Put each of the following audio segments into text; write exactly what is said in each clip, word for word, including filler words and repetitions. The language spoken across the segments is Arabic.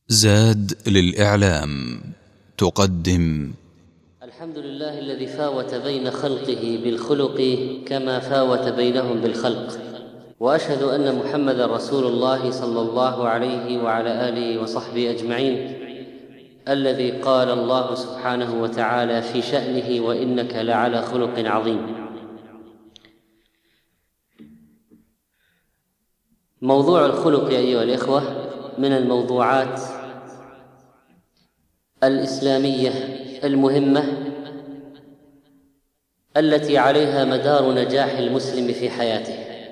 زاد للإعلام تقدم الحمد لله الذي فاوت بين خلقه بالخلق كما فاوت بينهم بالخلق، وأشهد أن محمد رسول الله صلى الله عليه وعلى آله وصحبه أجمعين، الذي قال الله سبحانه وتعالى في شأنه: وإنك لعلى خلق عظيم. موضوع الخلق يا أيها الإخوة من الموضوعات الإسلامية المهمة التي عليها مدار نجاح المسلم في حياته.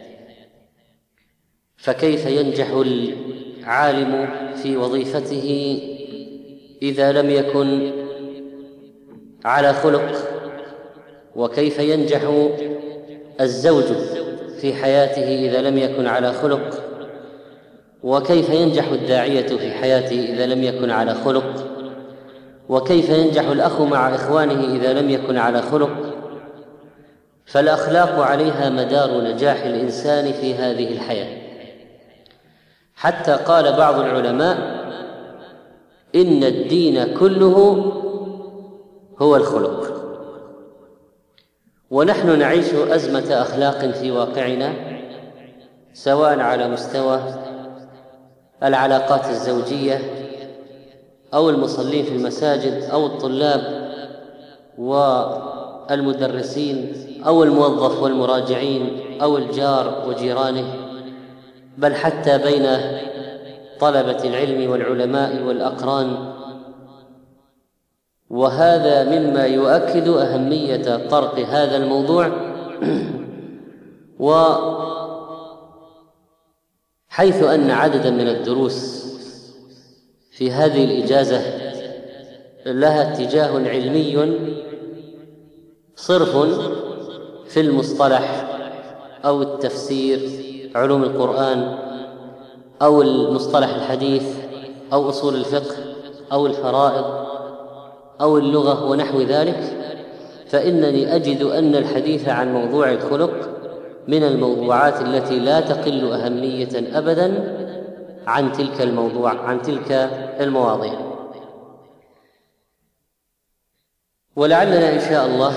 فكيف ينجح العالم في وظيفته إذا لم يكن على خلق؟ وكيف ينجح الزوج في حياته إذا لم يكن على خلق؟ وكيف ينجح الداعية في حياته إذا لم يكن على خلق؟ وكيف ينجح الأخ مع إخوانه إذا لم يكن على خلق؟ فالأخلاق عليها مدار نجاح الإنسان في هذه الحياة، حتى قال بعض العلماء: إن الدين كله هو الخلق. ونحن نعيش أزمة أخلاق في واقعنا، سواء على مستوى العلاقات الزوجية أو المصلين في المساجد أو الطلاب والمدرسين أو الموظف والمراجعين أو الجار وجيرانه، بل حتى بين طلبة العلم والعلماء والأقران. وهذا مما يؤكد أهمية طرق هذا الموضوع. وحيث أن عددا من الدروس في هذه الإجازة لها اتجاه علمي صرف في المصطلح أو التفسير، علوم القرآن أو المصطلح الحديث أو أصول الفقه أو الفرائض أو اللغة ونحو ذلك، فإنني أجد أن الحديث عن موضوع الخلق من الموضوعات التي لا تقل أهمية أبداً عن تلك الموضوع عن تلك المواضيع. ولعلنا إن شاء الله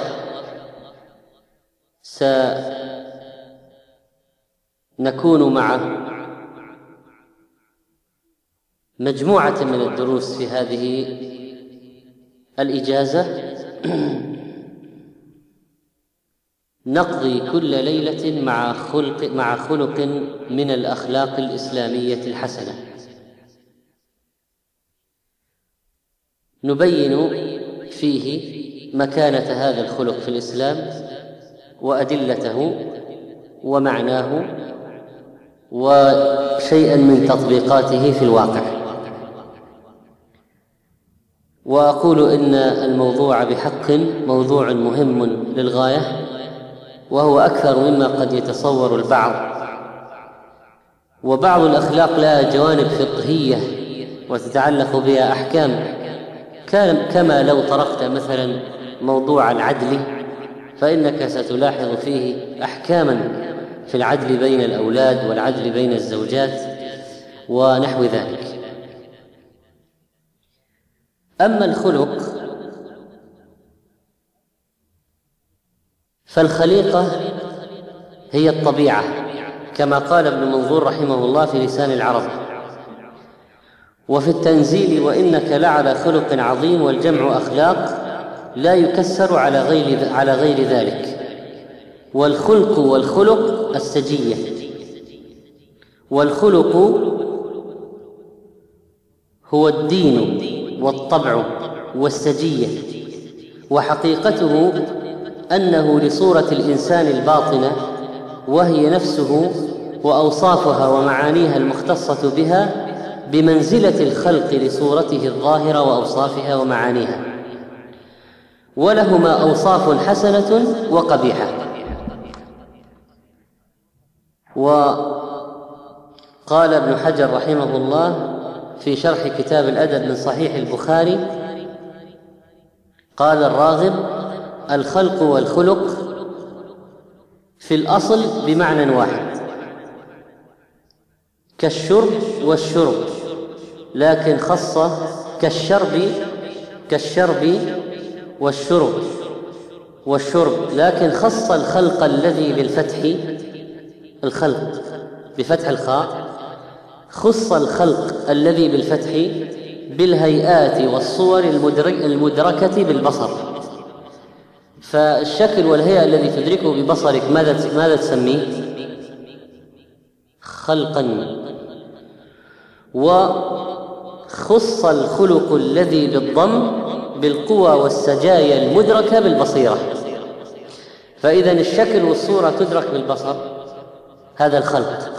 سنكون مع مجموعة من الدروس في هذه الإجازة نقضي كل ليلة مع خلق مع خلق من الأخلاق الإسلامية الحسنة، نبين فيه مكانة هذا الخلق في الإسلام وأدلته ومعناه وشيئا من تطبيقاته في الواقع. وأقول إن الموضوع بحق موضوع مهم للغاية، وهو أكثر مما قد يتصور البعض. وبعض الأخلاق لها جوانب فقهية وتتعلق بها أحكام، كما لو طرقت مثلا موضوع العدل فإنك ستلاحظ فيه أحكاما في العدل بين الأولاد والعدل بين الزوجات ونحو ذلك. أما الخلق فالخليقة هي الطبيعة، كما قال ابن منظور رحمه الله في لسان العرب. وفي التنزيل: وإنك لعلى خلق عظيم، والجمع أخلاق لا يكسر على غير على غير ذلك. والخلق والخلق السجية، والخلق هو الدين والطبع والسجية، وحقيقته أنه لصورة الإنسان الباطنة، وهي نفسه وأوصافها ومعانيها المختصة بها بمنزلة الخلق لصورته الظاهرة وأوصافها ومعانيها، ولهما أوصاف حسنة وقبيحة. وقال ابن حجر رحمه الله في شرح كتاب الأدب من صحيح البخاري، قال الراغب: الخلق والخلق في الأصل بمعنى واحد، كالشرب والشرب، لكن خص كالشرب كالشرب والشرب والشرب لكن خص الخلق الذي بالفتح، الخلق بفتح الخاء، خص الخلق الذي بالفتح بالهيئات والصور المدركة بالبصر. فالشكل والهيئة الذي تدركه ببصرك ماذا ماذا تسميه؟ خلقا. وخص الخلق الذي بالضم بالقوى والسجايا المدركة بالبصيرة. فإذا الشكل والصورة تدرك بالبصر، هذا الخلق،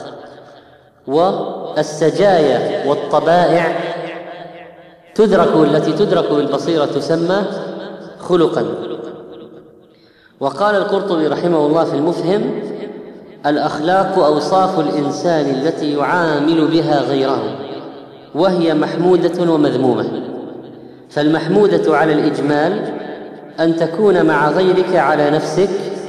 والسجايا والطبائع تدرك، التي تدرك بالبصيرة تسمى خلقا. وقال القرطبي رحمه الله في المفهم: الأخلاق أوصاف الإنسان التي يعامل بها غيره، وهي محمودة ومذمومة. فالمحمودة على الإجمال أن تكون مع غيرك على نفسك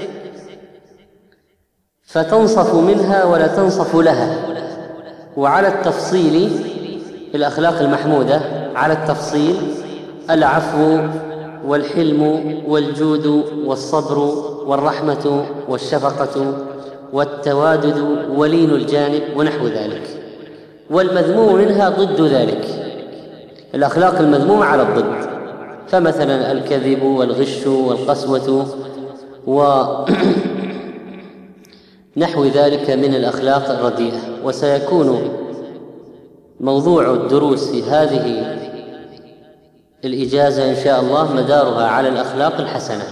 فتنصف منها ولا تنصف لها. وعلى التفصيل الأخلاق المحمودة على التفصيل العفو والحلم والجود والصبر والرحمة والشفقة والتوادد ولين الجانب ونحو ذلك. والمذموم منها ضد ذلك، الأخلاق المذمومة على الضد، فمثلا الكذب والغش والقسوة ونحو ذلك من الأخلاق الرديئة. وسيكون موضوع الدروس في هذه الإجازة إن شاء الله مدارها على الأخلاق الحسنة.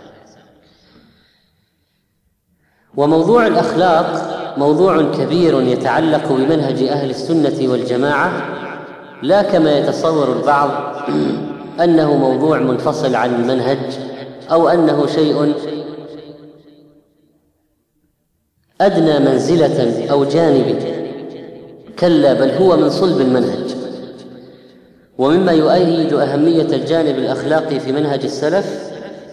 وموضوع الأخلاق موضوع كبير يتعلق بمنهج أهل السنة والجماعة، لا كما يتصور البعض أنه موضوع منفصل عن المنهج أو أنه شيء أدنى منزلة أو جانب، كلا، بل هو من صلب المنهج. ومما يؤيد أهمية الجانب الأخلاقي في منهج السلف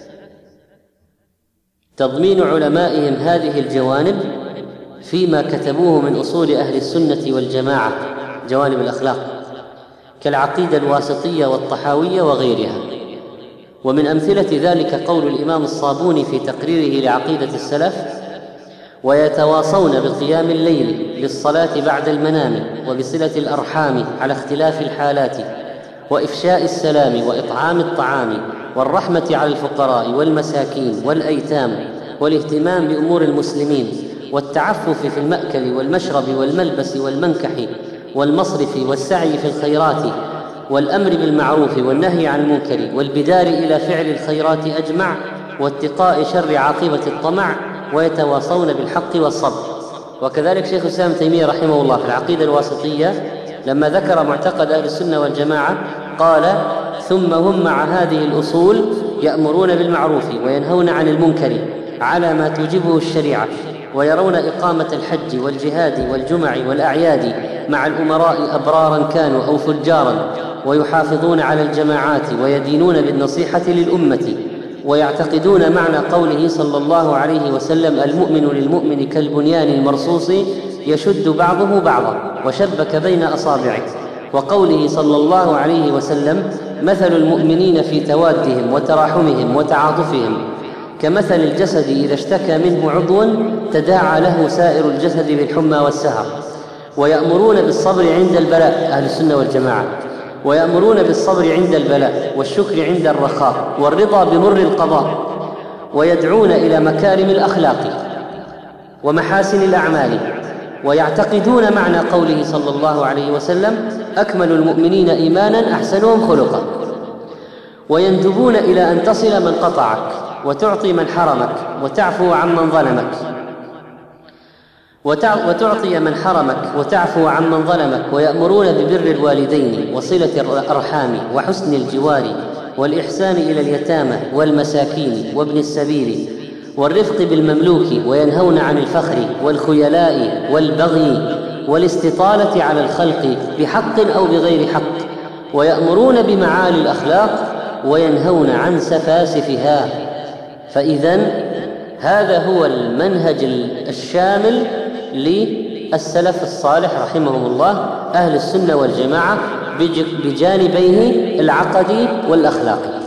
تضمين علمائهم هذه الجوانب فيما كتبوه من أصول أهل السنة والجماعة، جوانب الأخلاق كالعقيدة الواسطية والطحاوية وغيرها. ومن أمثلة ذلك قول الإمام الصابوني في تقريره لعقيدة السلف: ويتواصون بقيام الليل للصلاة بعد المنام وبصلة الأرحام على اختلاف الحالات وإفشاء السلام وإطعام الطعام والرحمة على الفقراء والمساكين والأيتام والاهتمام بأمور المسلمين والتعفف في المأكل والمشرب والملبس والمنكح والمصرف والسعي في الخيرات والأمر بالمعروف والنهي عن المنكر والبدار إلى فعل الخيرات أجمع واتقاء شر عاقبة الطمع، ويتواصون بالحق والصبر. وكذلك شيخ الإسلام ابن تيمية رحمه الله في العقيدة الواسطية لما ذكر معتقد أهل السنة والجماعة قال: ثم هم مع هذه الأصول يأمرون بالمعروف وينهون عن المنكر على ما توجبه الشريعة، ويرون إقامة الحج والجهاد والجمع والأعياد مع الأمراء أبرارا كانوا أو فجارا، ويحافظون على الجماعات ويدينون بالنصيحة للأمة، ويعتقدون معنى قوله صلى الله عليه وسلم: المؤمن للمؤمن كالبنيان المرصوص يشد بعضه بعضا وشبك بين أصابعه، وقوله صلى الله عليه وسلم: مثل المؤمنين في توادهم وتراحمهم وتعاطفهم كمثل الجسد إذا اشتكى منه عضو تداعى له سائر الجسد بالحمى والسهر. ويأمرون بالصبر عند البلاء، أهل السنة والجماعة، ويأمرون بالصبر عند البلاء والشكر عند الرخاء والرضا بمر القضاء، ويدعون إلى مكارم الأخلاق ومحاسن الأعمال، ويعتقدون معنى قوله صلى الله عليه وسلم: أكمل المؤمنين إيمانا أحسنهم خلقا، ويندبون إلى أن تصل من قطعك وتعطي من حرمك وتعفو عن من ظلمك وتعطي من حرمك وتعفو عن من ظلمك، ويأمرون ببر الوالدين وصلة الأرحام وحسن الجوار والإحسان إلى اليتامى والمساكين وابن السبيل والرفق بالمملوك، وينهون عن الفخر والخيلاء والبغي والاستطالة على الخلق بحق أو بغير حق، ويأمرون بمعالي الأخلاق وينهون عن سفاسفها. فإذن هذا هو المنهج الشامل للسلف الصالح رحمهم الله أهل السنة والجماعة بجانبيه العقدي والأخلاقي.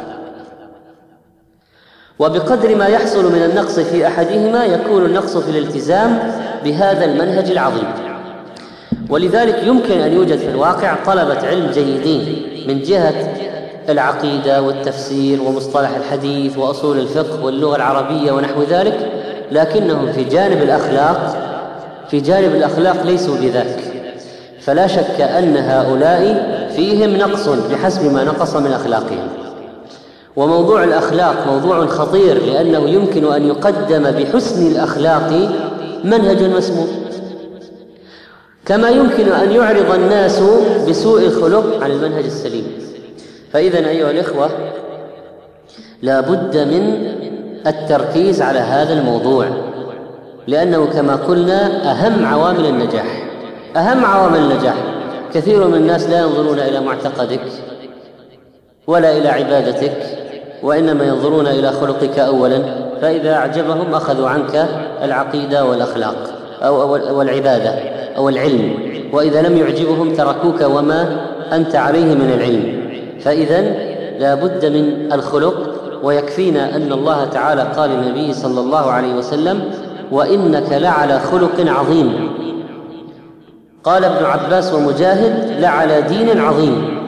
وبقدر ما يحصل من النقص في أحدهما يكون النقص في الالتزام بهذا المنهج العظيم. ولذلك يمكن أن يوجد في الواقع طلبة علم جيدين من جهة العقيدة والتفسير ومصطلح الحديث وأصول الفقه واللغة العربية ونحو ذلك، لكنهم في جانب الأخلاق في جانب الأخلاق ليسوا بذاك. فلا شك أن هؤلاء فيهم نقص بحسب ما نقص من أخلاقهم. وموضوع الأخلاق موضوع خطير، لأنه يمكن أن يقدم بحسن الأخلاق منهج مسموم، كما يمكن أن يعرض الناس بسوء الخلق عن المنهج السليم. فإذن أيها الإخوة لا بد من التركيز على هذا الموضوع، لأنه كما قلنا أهم عوامل النجاح أهم عوامل النجاح. كثير من الناس لا ينظرون إلى معتقدك ولا إلى عبادتك، وإنما ينظرون إلى خلقك أولا، فإذا أعجبهم أخذوا عنك العقيدة والأخلاق أو والعبادة أو العلم، وإذا لم يعجبهم تركوك وما أنت عليه من العلم. فإذن لا بد من الخلق. ويكفينا أن الله تعالى قال للنبي صلى الله عليه وسلم: وإنك لعلى خلق عظيم. قال ابن عباس ومجاهد: لعلى دين عظيم،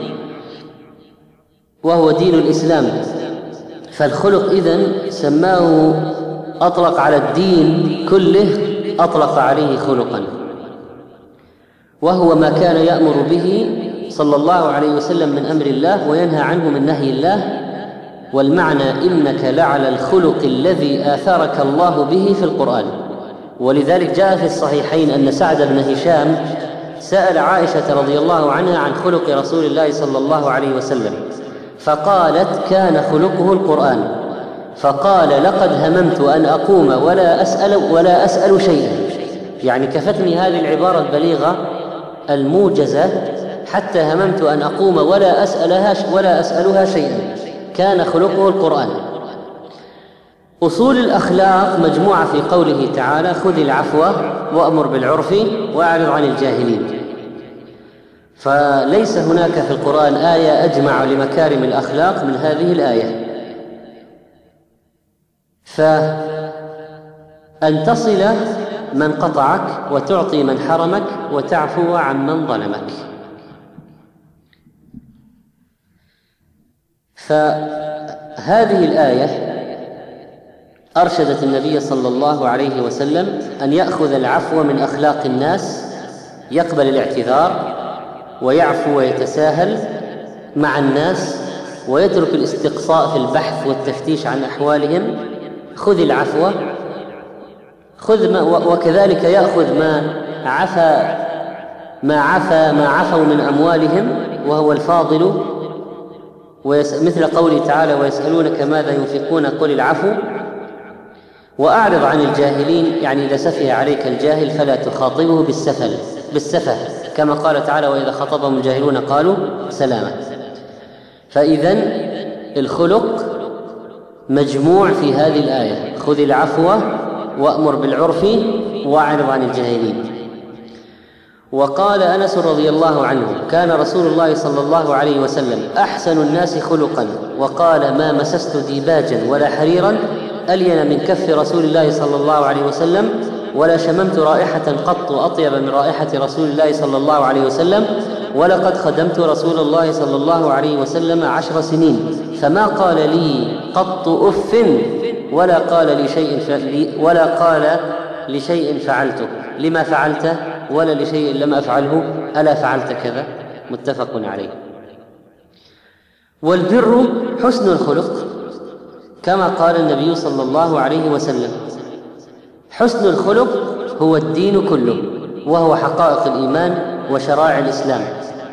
وهو دين الإسلام. فالخلق إذن سماه، أطلق على الدين كله أطلق عليه خلقا، وهو ما كان يأمر به صلى الله عليه وسلم من أمر الله وينهى عنه من نهي الله. والمعنى إنك لعلى الخلق الذي آثرك الله به في القرآن. ولذلك جاء في الصحيحين أن سعد بن هشام سأل عائشة رضي الله عنها عن خلق رسول الله صلى الله عليه وسلم، فقالت: كان خلقه القرآن. فقال: لقد هممت أن أقوم ولا أسأل ولا أسأل شيئا. يعني كفتني هذه العبارة البليغة الموجزة حتى هممت أن أقوم ولا أسألها ولا أسألها شيئا. كان خلقه القرآن. أصول الأخلاق مجموعة في قوله تعالى: خذ العفو وأمر بالعرف وأعرض عن الجاهلين. فليس هناك في القرآن آية أجمع لمكارم الأخلاق من هذه الآية. فأن تصل من قطعك وتعطي من حرمك وتعفو عن من ظلمك. فهذه الآية أرشدت النبي صلى الله عليه وسلم أن يأخذ العفو من أخلاق الناس، يقبل الاعتذار ويعفو ويتساهل مع الناس ويترك الاستقصاء في البحث والتفتيش عن أحوالهم. خذ العفو، خذ ما، وكذلك يأخذ ما عفى ما عفى ما عفوا من أموالهم وهو الفاضل، مثل قوله تعالى: ويسألونك ماذا ينفقون قل العفو. وأعرض عن الجاهلين، يعني إذا سفه عليك الجاهل فلا تخاطبه بالسفل بالسفه، كما قال تعالى: وإذا خطبهم الجاهلون قالوا سلاما. فإذن الخلق مجموع في هذه الآية: خذ العفو وأمر بالعرف وأعرض عن الجاهلين. وقال أنس رضي الله عنه: كان رسول الله صلى الله عليه وسلم أحسن الناس خلقا، وقال: ما مسست ديباجا ولا حريرا ألين من كف رسول الله صلى الله عليه وسلم، ولا شممت رائحة قط أطيب من رائحة رسول الله صلى الله عليه وسلم، ولقد خدمت رسول الله صلى الله عليه وسلم عشر سنين فما قال لي قط أف ولا قال لي شيء ولا قال لشيء فعلته لما فعلته ولا لشيء لم أفعله ألا فعلت كذا. متفق عليه. والبر حسن الخلق، كما قال النبي صلى الله عليه وسلم: حسن الخلق هو الدين كله، وهو حقائق الإيمان وشرائع الإسلام.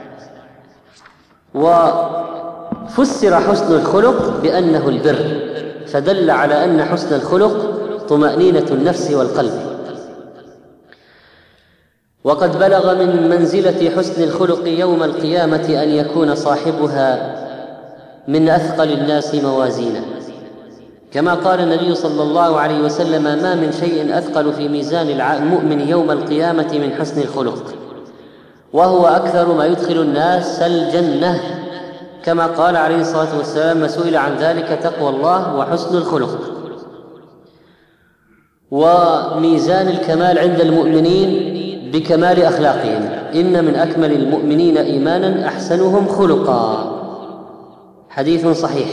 وفسر حسن الخلق بأنه البر، فدل على أن حسن الخلق طمأنينة النفس والقلب. وقد بلغ من منزلة حسن الخلق يوم القيامة أن يكون صاحبها من أثقل الناس موازينا، كما قال النبي صلى الله عليه وسلم: ما من شيء أثقل في ميزان المؤمن يوم القيامة من حسن الخلق. وهو أكثر ما يدخل الناس الجنة، كما قال عليه الصلاة والسلام: ما سئل عن ذلك تقوى الله وحسن الخلق. وميزان الكمال عند المؤمنين بكمال أخلاقهم: إن من أكمل المؤمنين إيمانا أحسنهم خلقا. حديث صحيح.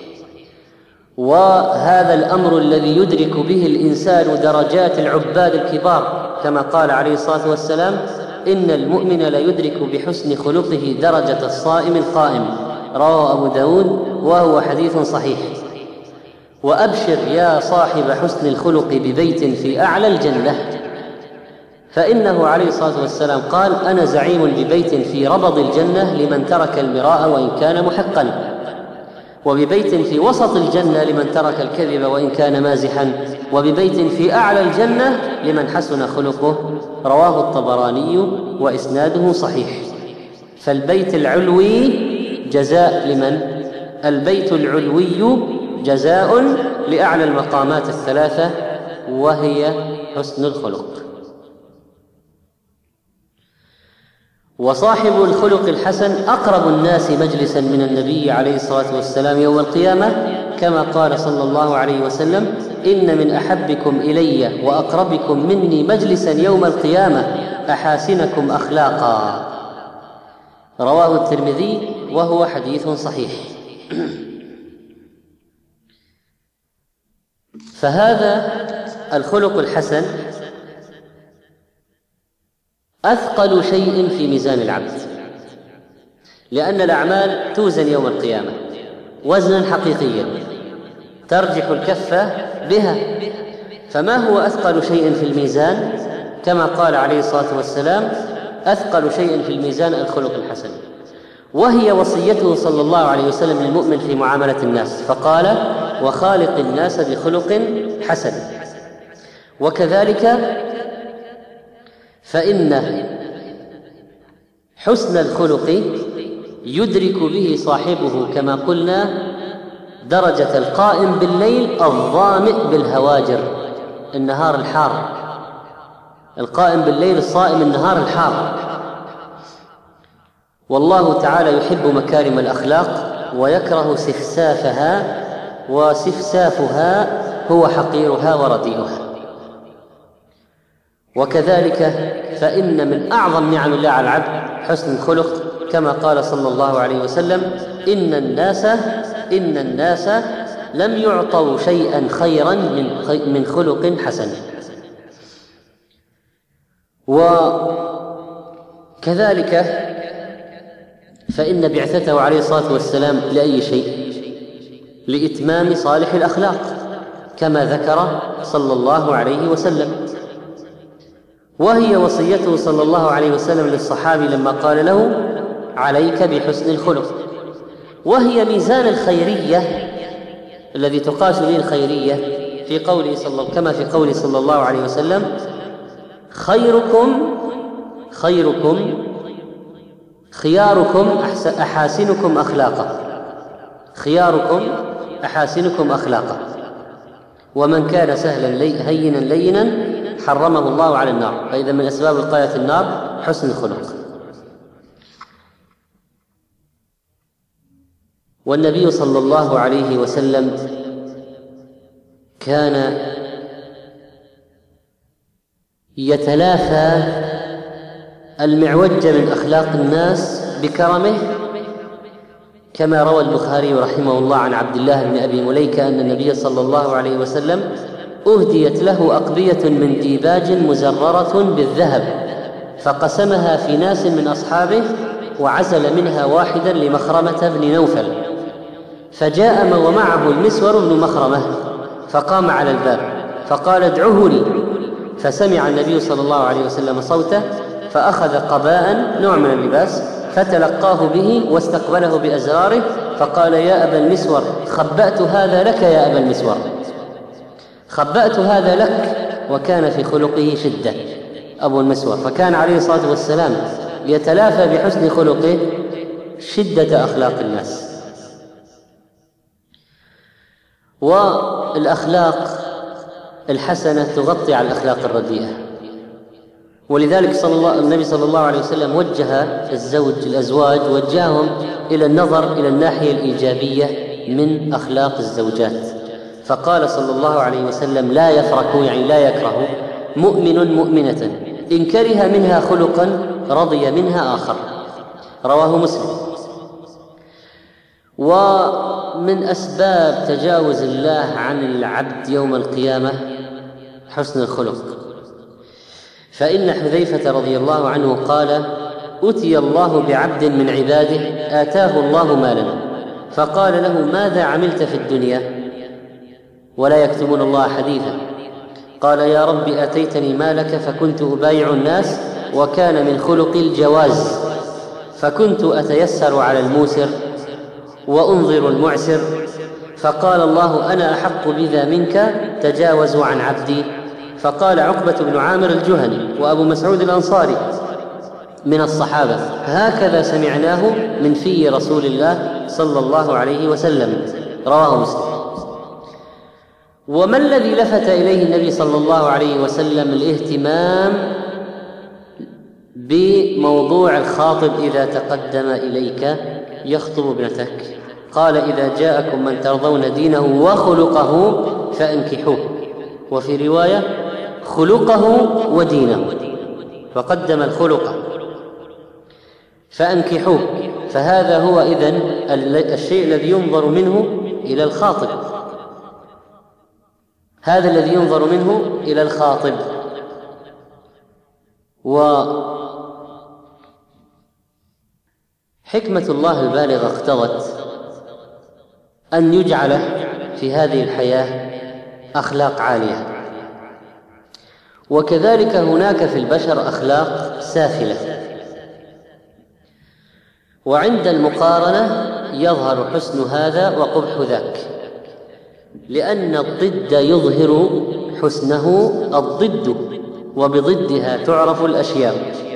وهذا الأمر الذي يدرك به الإنسان درجات العباد الكبار، كما قال عليه الصلاة والسلام: إن المؤمن لا يدرك بحسن خلقه درجة الصائم القائم. رواه أبو داود وهو حديث صحيح. وأبشر يا صاحب حسن الخلق ببيت في أعلى الجنة، فإنه عليه الصلاة والسلام قال: أنا زعيم ببيت في ربض الجنة لمن ترك المراء وإن كان محقا، وببيت في وسط الجنة لمن ترك الكذب وإن كان مازحا، وببيت في أعلى الجنة لمن حسن خلقه. رواه الطبراني وإسناده صحيح. فالبيت العلوي جزاء لمن؟ البيت العلوي جزاء لأعلى المقامات الثلاثة، وهي حسن الخلق. وصاحب الخلق الحسن أقرب الناس مجلسا من النبي عليه الصلاة والسلام يوم القيامة، كما قال صلى الله عليه وسلم: إن من أحبكم إلي وأقربكم مني مجلسا يوم القيامة أحاسنكم أخلاقا. رواه الترمذي وهو حديث صحيح. فهذا الخلق الحسن أثقل شيء في ميزان العبد، لأن الأعمال توزن يوم القيامة وزنا حقيقيا ترجح الكفة بها. فما هو أثقل شيء في الميزان؟ كما قال عليه الصلاة والسلام: أثقل شيء في الميزان الخلق الحسن. وهي وصيته صلى الله عليه وسلم للمؤمن في معاملة الناس، فقال: وخالق الناس بخلق حسن. وكذلك فإن حسن الخلق يدرك به صاحبه، كما قلنا، درجة القائم بالليل الظامئ بالهواجر النهار الحار، القائم بالليل الصائم النهار الحار. والله تعالى يحب مكارم الأخلاق ويكره سفسافها، وسفسافها هو حقيرها ورديئها. وكذلك فإن من أعظم نعم الله على العبد حسن الخلق، كما قال صلى الله عليه وسلم: إن الناس إن الناس لم يعطوا شيئا خيرا من من خلق حسن. وكذلك فإن بعثته عليه الصلاة والسلام لأي شيء؟ لإتمام صالح الأخلاق، كما ذكر صلى الله عليه وسلم. وهي وصيته صلى الله عليه وسلم للصحابي لما قال له: عليك بحسن الخلق. وهي ميزان الخيرية الذي تقاس به الخيرية، في قوله صلى كما في قوله صلى الله عليه وسلم: خيركم خيركم خياركم أحاسنكم أخلاقا، خياركم أحاسنكم أخلاقا، ومن كان سهلا هينا لينا حرمه الله على النار. فإذا من أسباب وقاية النار حسن الخلق. والنبي صلى الله عليه وسلم كان يتلافى المعوج من أخلاق الناس بكرمه، كما روى البخاري رحمه الله عن عبد الله بن أبي مليكة أن النبي صلى الله عليه وسلم أهديت له أقبية من ديباج مزررة بالذهب، فقسمها في ناس من أصحابه وعزل منها واحدا لمخرمة بن نوفل، فجاء ومعه المسور بن مخرمة فقام على الباب فقال: ادعوه لي. فسمع النبي صلى الله عليه وسلم صوته، فأخذ قباء نوع من اللباس فتلقاه به واستقبله بأزراره، فقال: يا أبا المسور، خبأت هذا لك يا أبا المسور، خبأت هذا لك. وكان في خلقه شدة أبو المسور، فكان عليه الصلاة والسلام يتلافى بحسن خلقه شدة أخلاق الناس. والأخلاق الحسنة تغطي على الأخلاق الرديئة، ولذلك صلى الله النبي صلى الله عليه وسلم وجه الزوج الأزواج وجههم إلى النظر إلى الناحية الإيجابية من أخلاق الزوجات، فقال صلى الله عليه وسلم: لا يفرك، يعني لا يكره مؤمن مؤمنة إن كره منها خلقا رضي منها آخر، رواه مسلم. ومن أسباب تجاوز الله عن العبد يوم القيامة حسن الخلق، فإن حذيفة رضي الله عنه قال: أتي الله بعبد من عباده آتاه الله مالا، فقال له: ماذا عملت في الدنيا؟ ولا يكتمون الله حديثا. قال: يا رب آتيتني مالك فكنت أبايع الناس، وكان من خلقي الجواز، فكنت أتيسر على الموسر وأنظر المعسر، فقال الله: أنا أحق بذا منك، تجاوزوا عن عبدي. فقال عقبة بن عامر الجهني وأبو مسعود الأنصاري من الصحابة: هكذا سمعناه من في رسول الله صلى الله عليه وسلم، رواه مسلم. وما الذي لفت إليه النبي صلى الله عليه وسلم؟ الاهتمام بموضوع الخاطب إذا تقدم إليك يخطب ابنتك، قال: إذا جاءكم من ترضون دينه وخلقه فأنكحوه، وفي رواية خلقه ودينه، فقدم الخلق، فأنكحوه. فهذا هو إذن الشيء الذي ينظر منه إلى الخاطب، هذا الذي ينظر منه إلى الخاطب. وحكمة الله البالغة اقتضت أن يجعل في هذه الحياة أخلاق عالية، وكذلك هناك في البشر أخلاق سافلة، وعند المقارنة يظهر حسن هذا وقبح ذاك، لأن الضد يظهر حسنه الضد، وبضدها تعرف الأشياء.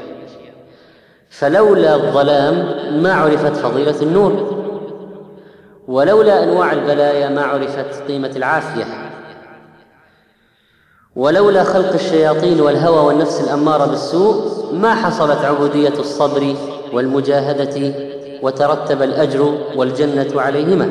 فلولا الظلام ما عرفت فضيلة النور، ولولا أنواع البلايا ما عرفت قيمة العافية، ولولا خلق الشياطين والهوى والنفس الأمارة بالسوء ما حصلت عبودية الصبر والمجاهدة وترتب الأجر والجنة عليهما.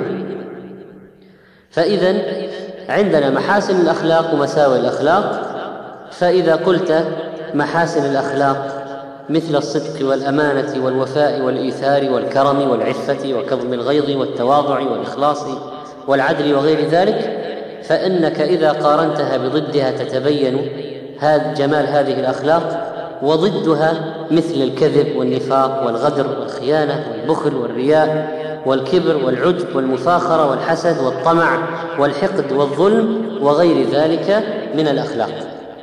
فإذن عندنا محاسن الأخلاق ومساوئ الأخلاق. فإذا قلت محاسن الأخلاق مثل الصدق والأمانة والوفاء والإيثار والكرم والعفة وكظم الغيظ والتواضع والإخلاص والعدل وغير ذلك، فإنك إذا قارنتها بضدها تتبين هذا جمال هذه الأخلاق. وضدها مثل الكذب والنفاق والغدر والخيانة والبخل والرياء والكبر والعجب والمفاخرة والحسد والطمع والحقد والظلم وغير ذلك من الأخلاق.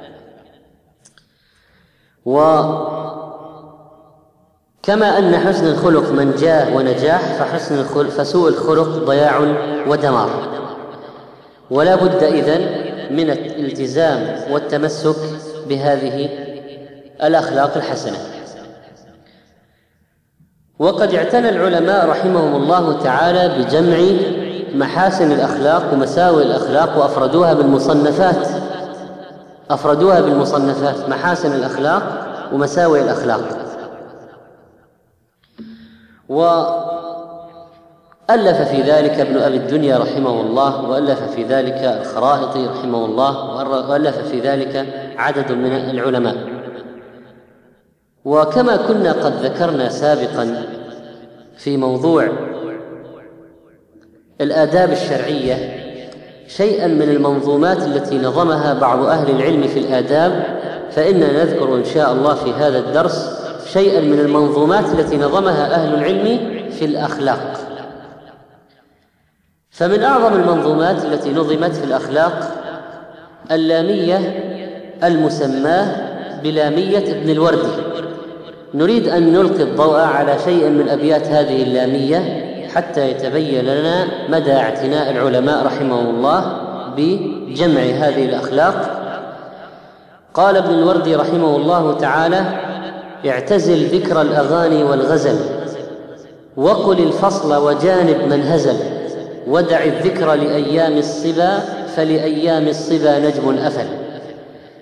وكما أن حسن الخلق منجاه ونجاح، فحسن الخلق فسوء الخلق ضياع ودمار. ولا بد إذن من الالتزام والتمسك بهذه الأخلاق الحسنة. وقد اعتنى العلماء رحمهم الله تعالى بجمع محاسن الأخلاق ومساوئ الأخلاق، وأفردوها بالمصنفات أفردوها بالمصنفات محاسن الأخلاق ومساوئ الأخلاق. وألف في ذلك ابن أبي الدنيا رحمه الله، وألف في ذلك الخرائطي رحمه الله، وألف في ذلك عدد من العلماء. وكما كنا قد ذكرنا سابقا في موضوع الآداب الشرعية شيئا من المنظومات التي نظمها بعض أهل العلم في الآداب، فإننا نذكر إن شاء الله في هذا الدرس شيئا من المنظومات التي نظمها أهل العلم في الأخلاق. فمن أعظم المنظومات التي نظمت في الأخلاق اللامية المسماة بلامية ابن الوردي. نريد أن نلقي الضوء على شيء من أبيات هذه اللامية حتى يتبين لنا مدى اعتناء العلماء رحمهم الله بجمع هذه الأخلاق. قال ابن الوردي رحمه الله تعالى: اعتزل ذكر الأغاني والغزل، وقل الفصل وجانب من هزل، ودع الذكر لأيام الصبا، فلأيام الصبا نجم أفل.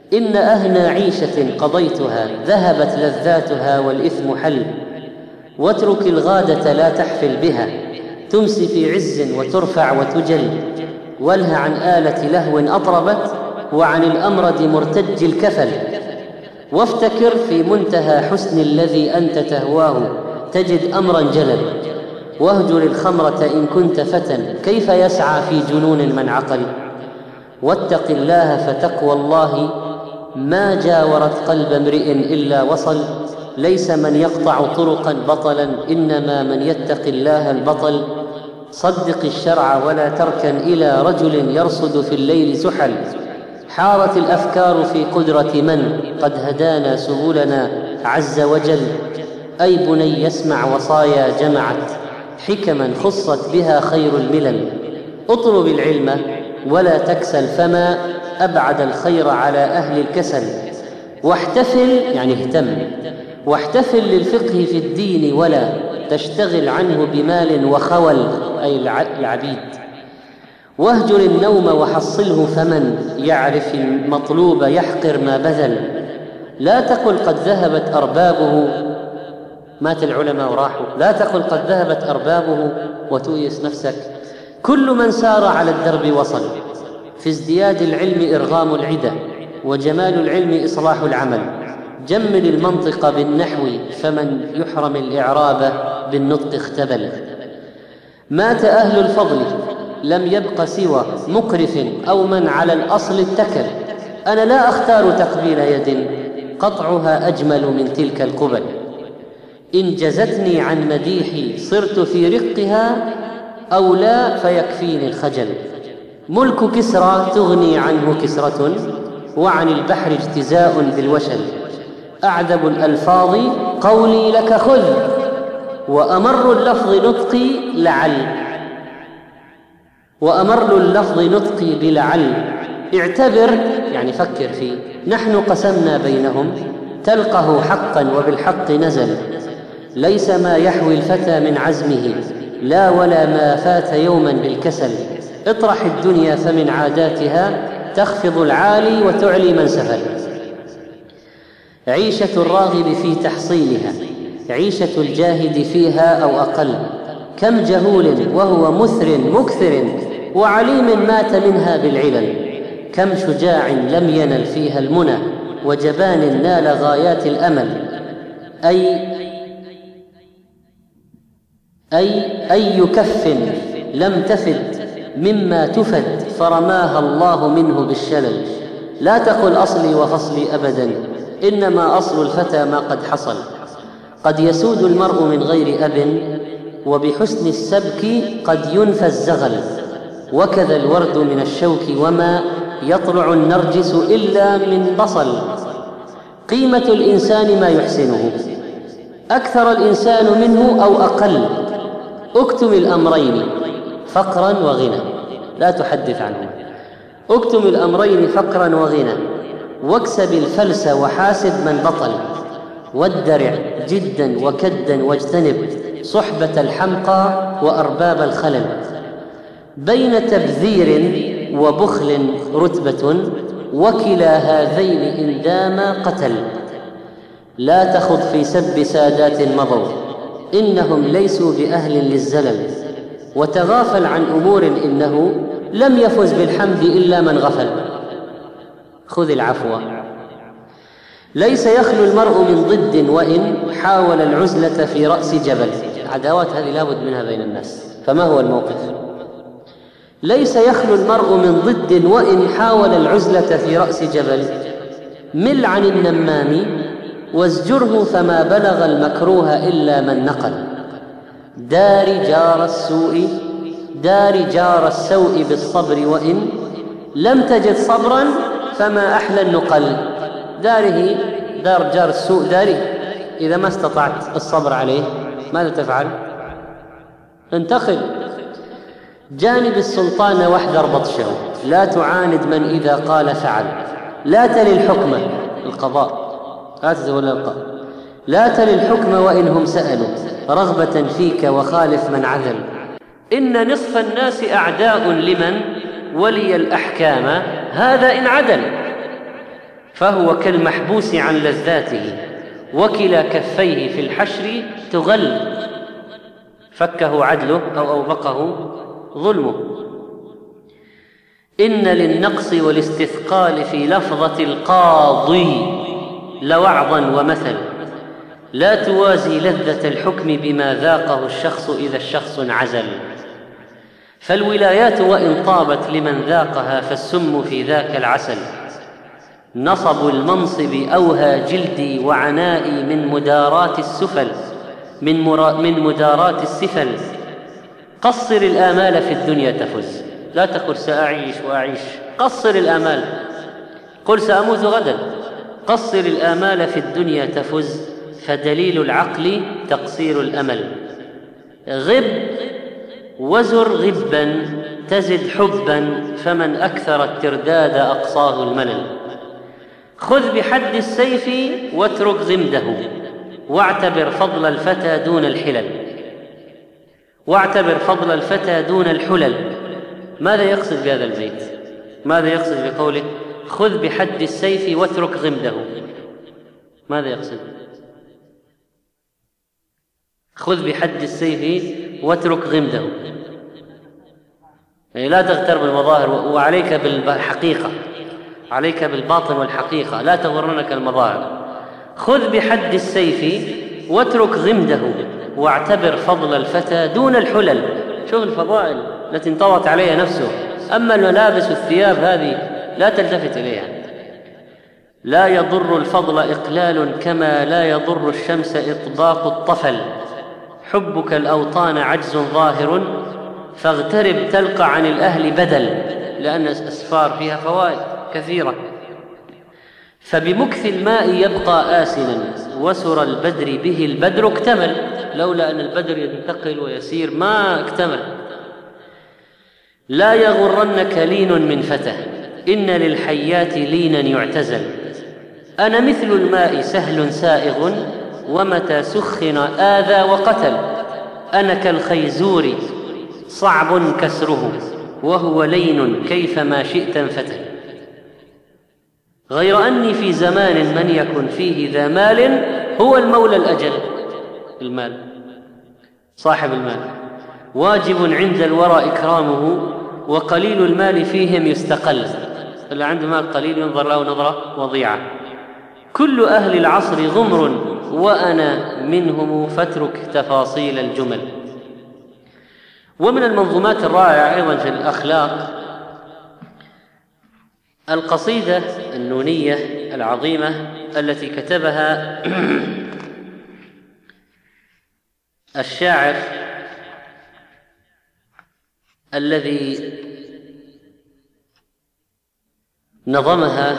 إن أهنى عيشة قضيتها ذهبت لذاتها والإثم حل، واترك الغادة لا تحفل بها تمسي في عز وترفع وتجل، والها عن آلة لهو أطربت وعن الأمرد مرتج الكفل، وافتكر في منتهى حسن الذي أنت تهواه تجد أمرا جلل، واهجر الخمرة إن كنت فتى كيف يسعى في جنون من عقل، واتق الله فتقوى الله ما جاورت قلب امرئ إلا وصل، ليس من يقطع طرقا بطلا إنما من يتق الله البطل، صدق الشرع ولا تركن إلى رجل يرصد في الليل سحل، حارت الأفكار في قدرة من قد هدانا سبلنا عز وجل، أي بني يسمع وصايا جمعت حكما خصت بها خير الملل، اطلب العلم ولا تكسل فما أبعد الخير على أهل الكسل، واحتفل يعني اهتم واحتفل للفقه في الدين ولا تشتغل عنه بمال وخول أي العبيد، واهجر النوم وحصله فمن يعرف المطلوب يحقر ما بذل، لا تقل قد ذهبت أربابه مات العلماء وراحوا، لا تقل قد ذهبت أربابه وتؤيس نفسك، كل من سار على الدرب وصل، في ازدياد العلم إرغام العدة وجمال العلم إصلاح العمل، جمل المنطق بالنحو فمن يحرم الإعراب بالنطق اختبل، مات أهل الفضل لم يبق سوى مقرف أو من على الأصل اتكل، أنا لا أختار تقبيل يد قطعها أجمل من تلك القبل، إن جزتني عن مديحي صرت في رقها أو لا فيكفيني الخجل، ملك كسرى تغني عنه كسرة وعن البحر اجتزاء بالوشل، أعذب الألفاظ قولي لك خذ وأمر اللفظ نطقي لعل وأمر اللفظ نطقي بلعل، اعتبر يعني فكر فيه، نحن قسمنا بينهم تلقه حقا وبالحق نزل، ليس ما يحوي الفتى من عزمه لا ولا ما فات يوما بالكسل، اطرح الدنيا فمن عاداتها تخفض العالي وتعلي من سفل، عيشة الراغب في تحصيلها عيشة الجاهد فيها أو أقل، كم جهول وهو مثر مكثر وعليم مات منها بالعلل، كم شجاع لم ينل فيها المنى وجبان نال غايات الأمل، أي أي أي كف لم تفد مما تفد فرماها الله منه بالشلل، لا تقل أصلي وفصلي أبدا إنما أصل الفتى ما قد حصل، قد يسود المرء من غير أب وبحسن السبك قد ينفى الزغل، وكذا الورد من الشوك وما يطلع النرجس إلا من بصل، قيمة الإنسان ما يحسنه أكثر الإنسان منه أو أقل، اكتم الأمرين فقرا وغنى لا تحدث عنه، اكتم الأمرين فقرا وغنى، واكسب الفلس وحاسب من بطل، وادرع جدا وكدا واجتنب صحبة الحمقى وأرباب الخلل، بين تبذير وبخل رتبة وكلا هذين إن داما قتل، لا تخض في سب سادات مضوا إنهم ليسوا بأهل للزلل، وتغافل عن أمور إنه لم يفز بالحمد إلا من غفل، خذ العفو، ليس يخلو المرء من ضد وإن حاول العزلة في رأس جبل، العداوات هذه لابد منها بين الناس، فما هو الموقف؟ ليس يخلو المرء من ضد وإن حاول العزلة في رأس جبل، مل عن النمام وازجره فما بلغ المكروه إلا من نقل، دار جار السوء دار جار السوء بالصبر وإن لم تجد صبرا فما أحلى النقل، داره دار جار السوء داره، إذا ما استطعت الصبر عليه ماذا تفعل؟ انتقل، جانب السلطان واحذر بطشه، لا تعاند من إذا قال فعل، لا تل الحكم القضاء لا تتولى القضاء، لا تل الحكم وإنهم سألوا رغبة فيك وخالف من عذل، إن نصف الناس أعداء لمن ولي الأحكام هذا إن عدل، فهو كالمحبوس عن لذاته، وكلا كفيه في الحشر تغل، فكه عدله أو أوبقه ظلمه. إن للنقص والاستثقال في لفظة القاضي لوعظا ومثل، لا توازي لذة الحكم بما ذاقه الشخص إذا الشخص انعزل. فالولايات وإن طابت لمن ذاقها فالسم في ذاك العسل. نصب المنصب أوهى جلدي وعنائي من مدارات السفل من, مرا من مدارات السفل. قصر الآمال في الدنيا تفز، لا تقل سأعيش وأعيش، قصر الآمال، قل سأموت غدا. قصر الآمال في الدنيا تفز، فدليل العقل تقصير الأمل. غب وزر غبا تزد حبا، فمن أكثر الترداد أقصاه الملل. خذ بحد السيف واترك غمده، واعتبر فضل الفتى دون الحلل. واعتبر فضل الفتى دون الحلل. ماذا يقصد بهذا البيت؟ ماذا يقصد بقوله خذ بحد السيف واترك غمده؟ ماذا يقصد؟ خذ بحد السيف واترك غمده، يعني لا تغتر بالمظاهر، وعليك بالحقيقة، عليك بالباطن والحقيقة، لا تغرنك المظاهر. خذ بحد السيف واترك غمده، واعتبر فضل الفتى دون الحلل. شوف الفضائل التي انطوت عليها نفسه، أما الملابس والثياب هذه لا تلتفت إليها. لا يضر الفضل إقلال كما لا يضر الشمس إطباق الطفل. حبك الأوطان عجز ظاهر، فاغترب تلقى عن الأهل بدل، لأن الأسفار فيها فوائد كثيرة. فبمكث الماء يبقى آسنا، وسر البدر به البدر اكتمل. لولا أن البدر ينتقل ويسير ما اكتمل. لا يغرنك لين من فتى، إن للحيات لينا يعتزل. أنا مثل الماء سهل سائغ، ومتى سخن آذى وقتل. أنا كالخيزور صعب كسره، وهو لين كيفما شئت انفتل. غير أني في زمان من يكن فيه ذا مال، هو المولى الأجل. المال، صاحب المال واجب عند الورى إكرامه، وقليل المال فيهم يستقل. اللي عنده مال قليل ينظر له نظرة وضيعة. كل أهل العصر غمر، وأنا منهم، فاترك تفاصيل الجمل. ومن المنظومات الرائعة أيضا في الأخلاق القصيدة النونية العظيمة التي كتبها الشاعر الذي نظمها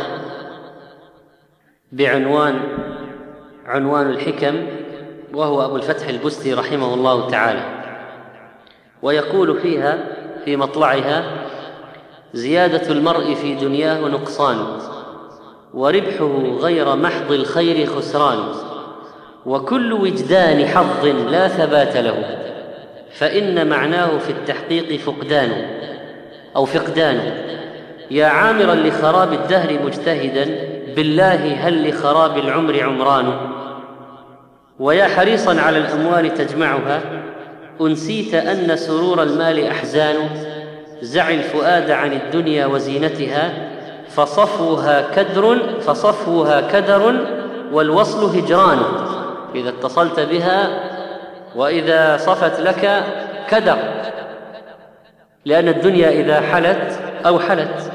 بعنوان عنوان الحكم، وهو أبو الفتح البستي رحمه الله تعالى. ويقول فيها في مطلعها: زيادة المرء في دنياه نقصان، وربحه غير محض الخير خسران. وكل وجدان حظ لا ثبات له، فإن معناه في التحقيق فقدان أو فقدان. يا عامرا لخراب الدهر مجتهدا، بالله هل لخراب العمر عمران. ويا حريصا على الأموال تجمعها، أنسيت أن سرور المال أحزان. زع الفؤاد عن الدنيا وزينتها، فصفوها كدر فصفوها كدر والوصل هجران. إذا اتصلت بها وإذا صفت لك كدر، لأن الدنيا إذا حلت أو حلت.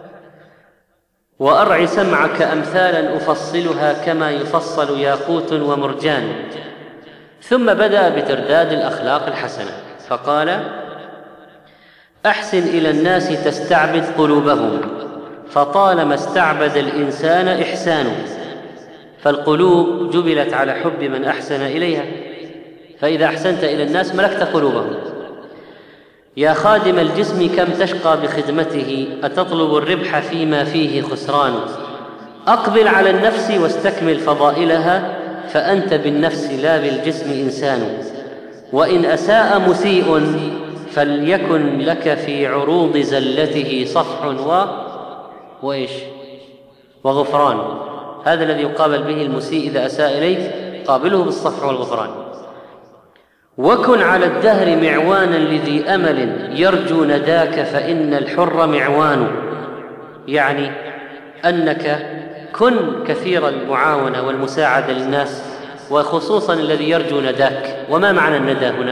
وأرع سمعك أمثالا أفصلها، كما يفصل ياقوت ومرجان. ثم بدأ بترداد الأخلاق الحسنة فقال: أحسن إلى الناس تستعبد قلوبهم، فطالما استعبد الإنسان إحسانه. فالقلوب جبلت على حب من أحسن إليها، فإذا أحسنت إلى الناس ملكت قلوبهم. يا خادم الجسم كم تشقى بخدمته، أتطلب الربح فيما فيه خسران. أقبل على النفس واستكمل فضائلها، فأنت بالنفس لا بالجسم إنسان. وإن أساء مسيء فليكن لك في عروض زلته صفح و... وإيش وغفران. هذا الذي يقابل به المسيء إذا أساء إليك، قابله بالصفح والغفران. وكن على الدهر معوانا لذي أمل يرجو نداك فإن الحر معوان، يعني أنك كن كثير المعاونة والمساعدة للناس، وخصوصا الذي يرجو نداك. وما معنى الندى هنا؟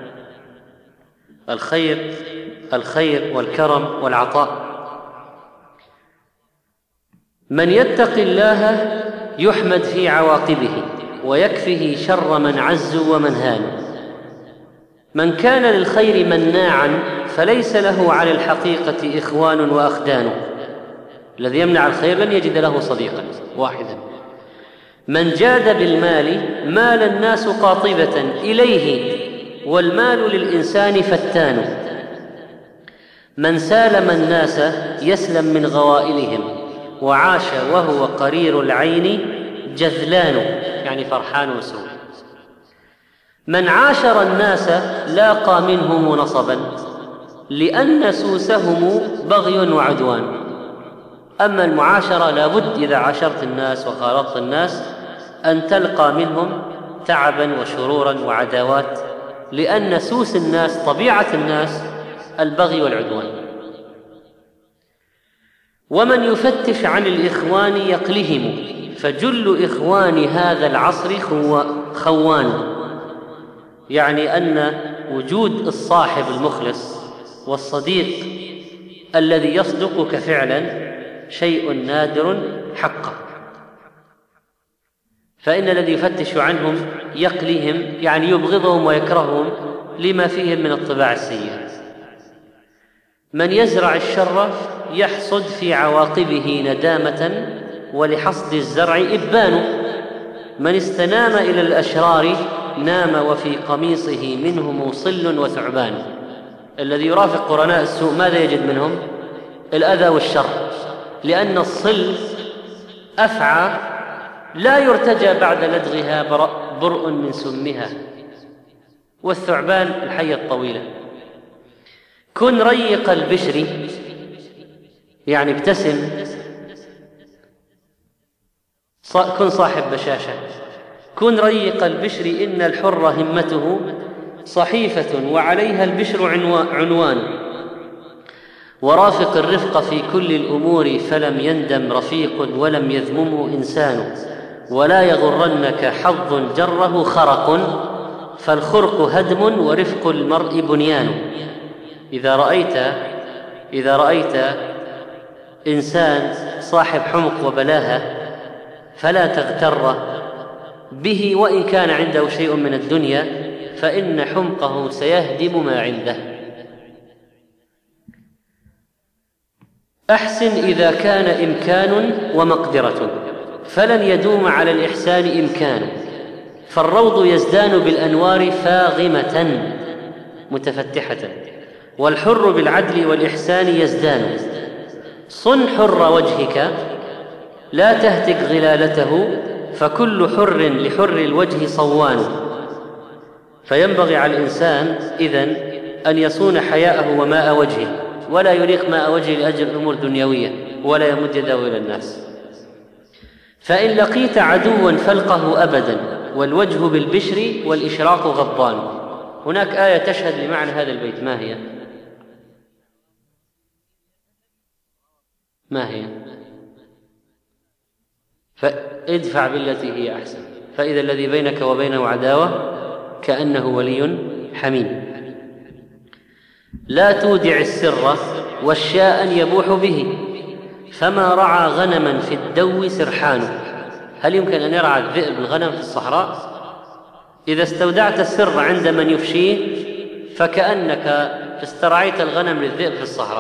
الخير الخير والكرم والعطاء. من يتق الله يحمد في عواقبه ويكفه شر من عزوا ومن هانوا. من كان للخير مناعا فليس له على الحقيقة إخوان وأخدان. الذي يمنع الخير لن يجد له صديقا واحدا. من جاد بالمال مال الناس قاطبة إليه والمال للإنسان فتان. من سالم الناس يسلم من غوائلهم وعاش وهو قرير العين جذلان، يعني فرحان وسرور. من عاشر الناس لاقى منهم نصبا لأن سوسهم بغي وعدوان. أما المعاشرة لابد إذا عاشرت الناس وخالطت الناس أن تلقى منهم تعبا وشرورا وعداوات، لأن سوس الناس طبيعة الناس البغي والعدوان. ومن يفتش عن الإخوان يقلهم فجل إخوان هذا العصر خوان، يعني أن وجود الصاحب المخلص والصديق الذي يصدقك فعلا شيء نادر حقا. فإن الذي يفتش عنهم يقلهم، يعني يبغضهم ويكرههم لما فيهم من الطباع السيئة. من يزرع الشر يحصد في عواقبه ندامة ولحصد الزرع إبان. من استنام إلى الأشرار نام وفي قميصه منهم صل وثعبان. الذي يرافق قرناء السوء ماذا يجد منهم؟ الأذى والشر، لأن الصل أفعى لا يرتجى بعد لدغها برء من سمها، والثعبان الحية الطويلة. كن ريق البشر، يعني ابتسم، كن صاحب بشاشة. كن ريق البشر إن الحر همته صحيفة وعليها البشر عنوان. ورافق الرفق في كل الأمور فلم يندم رفيق ولم يذممه إنسان. ولا يغرنك حظ جره خرق فالخرق هدم ورفق المرء بنيان. إذا رأيت إذا رأيت إنسان صاحب حمق وبلاهة فلا تغتر به وإن كان عنده شيء من الدنيا، فإن حمقه سيهدم ما عنده. أحسن إذا كان إمكان ومقدرة فلن يدوم على الإحسان إمكان. فالروض يزدان بالأنوار فاغمة متفتحة، والحر بالعدل والإحسان يزدان. صن حر وجهك لا تهتك غلالته فكل حر لحر الوجه صوان. فينبغي على الإنسان إذن أن يصون حياءه وماء وجهه، ولا يريق ماء وجهه لأجل أمور دنيوية، ولا يمد يده إلى الناس. فإن لقيت عدوا فالقه أبدا والوجه بالبشر والإشراق غضان. هناك آية تشهد لمعنى هذا البيت، ما هي؟ ما هي؟ فادفع بالتي هي أحسن فإذا الذي بينك وبينه عداوة كأنه ولي حميم. لا تودع السر والشاء يبوح به فما رعى غنما في الدو سرحان. هل يمكن أن يرعى الذئب الغنم في الصحراء؟ إذا استودعت السر عند من يفشيه فكأنك استرعيت الغنم للذئب في الصحراء.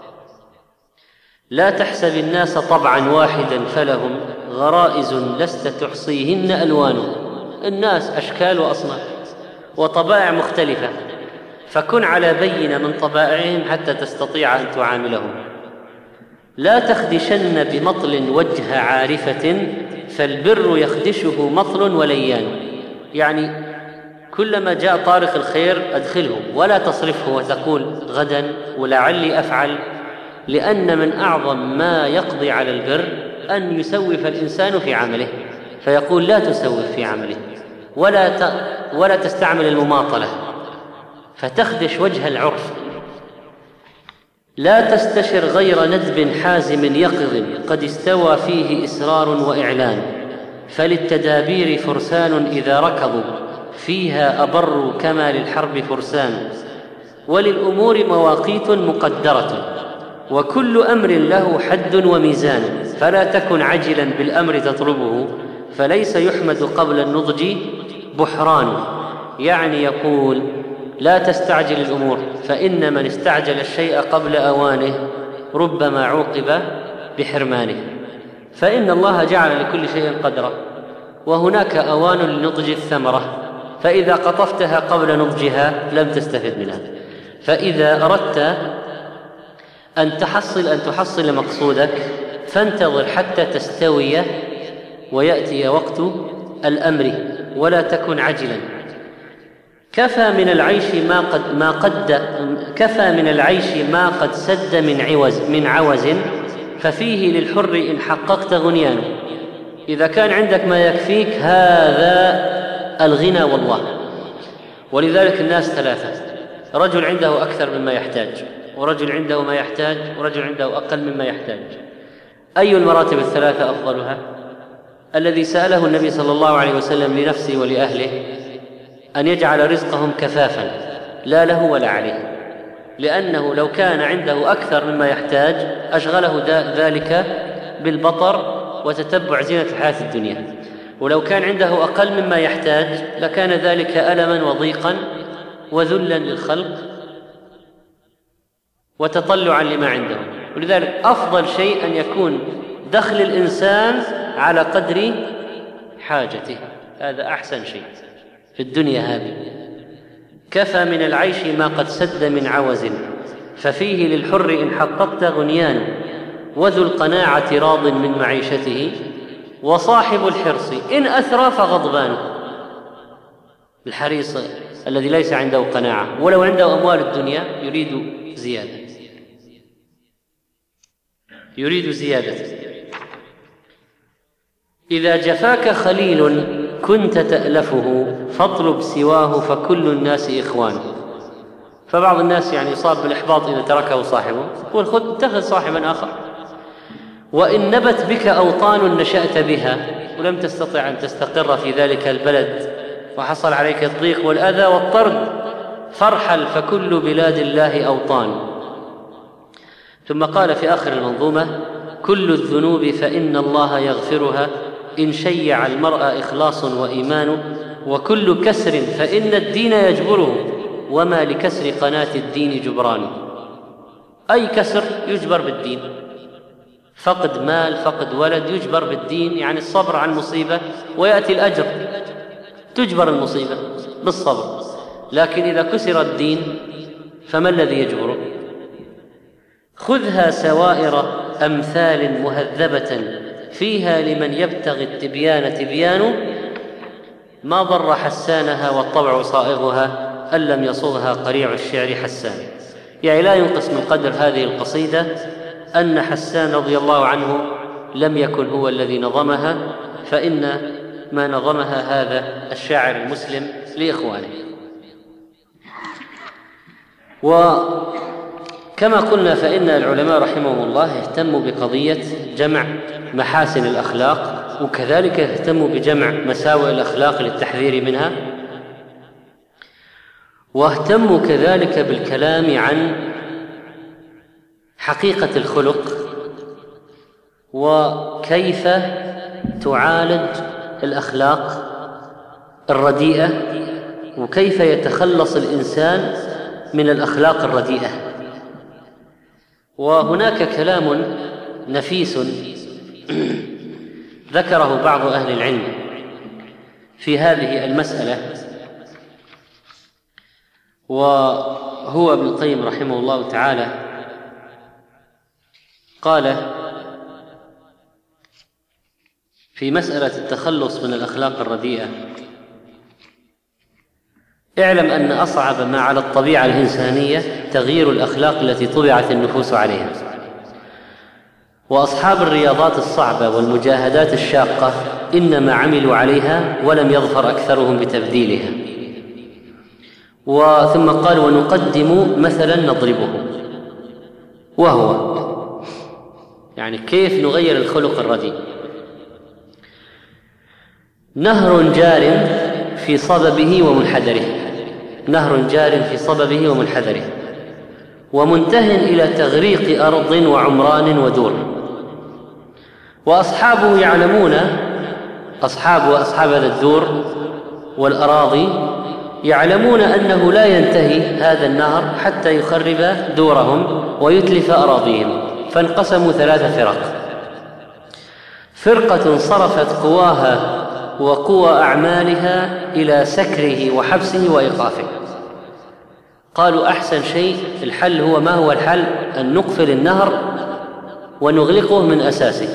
لا تحسب الناس طبعا واحدا فلهم غرائز لست تحصيهن ألوان. الناس أشكال وأصناف وطبائع مختلفة، فكن على بينة من طبائعهم حتى تستطيع أن تعاملهم. لا تخدشن بمطل وجه عارفة فالبر يخدشه مطل وليان. يعني كلما جاء طارق الخير أدخله ولا تصرفه وتقول غدا ولعلي أفعل، لأن من أعظم ما يقضي على البر أن يسوف الإنسان في عمله، فيقول لا تسوف في عمله ولا ت... ولا تستعمل المماطلة فتخدش وجه العرف. لا تستشر غير ندب حازم يقظ قد استوى فيه إسرار وإعلان، فللتدابير فرسان إذا ركضوا فيها أبروا كما للحرب فرسان، وللأمور مواقيت مقدرة وكل أمر له حد وميزان، فلا تكن عجلا بالأمر تطلبه فليس يحمد قبل النضج بحران. يعني يقول لا تستعجل الأمور، فإن من استعجل الشيء قبل أوانه ربما عوقب بحرمانه، فإن الله جعل لكل شيء قدرا، وهناك أوان لنضج الثمرة، فإذا قطفتها قبل نضجها لم تستفد منها. فإذا أردت أن تحصل أن تحصل مقصودك فانتظر حتى تستوي ويأتي وقت الأمر، ولا تكن عجلا. كفى من العيش ما قد ما قد كفى من العيش ما قد سد من عوز من عوز ففيه للحر إن حققت غنيان. إذا كان عندك ما يكفيك هذا الغنى والله. ولذلك الناس ثلاثة: رجل عنده أكثر مما يحتاج، ورجل عنده ما يحتاج، ورجل عنده أقل مما يحتاج. أي المراتب الثلاثة أفضلها؟ الذي سأله النبي صلى الله عليه وسلم لنفسه ولأهله أن يجعل رزقهم كفافا لا له ولا عليه، لأنه لو كان عنده أكثر مما يحتاج أشغله ذلك بالبطر وتتبع زينة الحياة الدنيا، ولو كان عنده أقل مما يحتاج لكان ذلك ألما وضيقا وذلا للخلق وتطلعا لما عنده. ولذلك أفضل شيء أن يكون دخل الإنسان على قدر حاجته، هذا أحسن شيء في الدنيا هذه. كفى من العيش ما قد سد من عوز ففيه للحر إن حققت غنيان، وذو القناعة راض من معيشته وصاحب الحرص إن أثرى فغضبان. الحريص الذي ليس عنده قناعة ولو عنده أموال الدنيا يريد زيادة يريد زيادة. إذا جفاك خليل كنت تألفه فاطلب سواه فكل الناس إخوان. فبعض الناس يعني يصاب بالإحباط إذا تركه صاحبه، يقول خذ اتخذ صاحبا آخر. وإن نبت بك أوطان نشأت بها ولم تستطع أن تستقر في ذلك البلد وحصل عليك الضيق والأذى والطرد فارحل فكل بلاد الله أوطان. ثم قال في آخر المنظومة: كل الذنوب فإن الله يغفرها إن شيع المرء إخلاص وإيمان، وكل كسر فإن الدين يجبره وما لكسر قناة الدين جبران. أي كسر يجبر بالدين، فقد مال فقد ولد يجبر بالدين، يعني الصبر عن مصيبة ويأتي الأجر، تجبر المصيبة بالصبر. لكن إذا كسر الدين فما الذي يجبره؟ خذها سوائر أمثال مهذبة فيها لمن يبتغي التبيان تبيان، ما ضر حسانها والطبع صائغها أن لم يصغها قريع الشعر حسان. يعني لا ينقص من قدر هذه القصيدة أن حسان رضي الله عنه لم يكن هو الذي نظمها، فإن ما نظمها هذا الشاعر المسلم لإخوانه. وكما قلنا فإن العلماء رحمهم الله اهتموا بقضية جمع محاسن الأخلاق، وكذلك اهتموا بجمع مساوئ الأخلاق للتحذير منها، واهتموا كذلك بالكلام عن حقيقة الخلق وكيف تعالج الأخلاق الرديئة وكيف يتخلص الإنسان من الأخلاق الرديئة. وهناك كلام نفيس ذكره بعض أهل العلم في هذه المسألة، وهو ابن القيم رحمه الله تعالى قال في مسألة التخلص من الأخلاق الرديئة: اعلم أن أصعب ما على الطبيعة الإنسانية تغيير الأخلاق التي طبعت النفوس عليها، وأصحاب الرياضات الصعبة والمجاهدات الشاقة إنما عملوا عليها ولم يظفر أكثرهم بتبذيلها. وثم قال: ونقدم مثلا نضربه، وهو يعني كيف نغير الخلق الرديء. نهر جار في صببه ومنحدره، نهر جار في صببه ومنحدره، ومنتهٍ إلى تغريق أرض وعمران ودور. وأصحابه يعلمون، أصحاب وأصحاب هذا الدور والأراضي يعلمون أنه لا ينتهي هذا النهر حتى يخرب دورهم ويتلف أراضيهم، فانقسموا ثلاث فرق: فرقة صرفت قواها وقوى أعمالها إلى سكره وحبسه وإيقافه. قالوا: أحسن شيء الحل هو ما هو الحل؟ أن نقفل النهر ونغلقه من أساسه.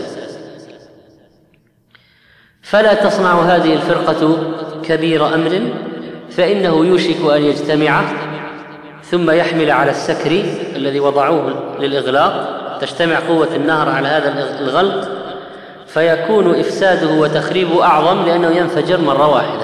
فلا تصنع هذه الفرقة كبير أمر، فإنه يوشك أن يجتمع ثم يحمل على السكر الذي وضعوه للإغلاق، تجتمع قوة النهر على هذا الغلق فيكون إفساده وتخريبه أعظم لأنه ينفجر مرة واحدة.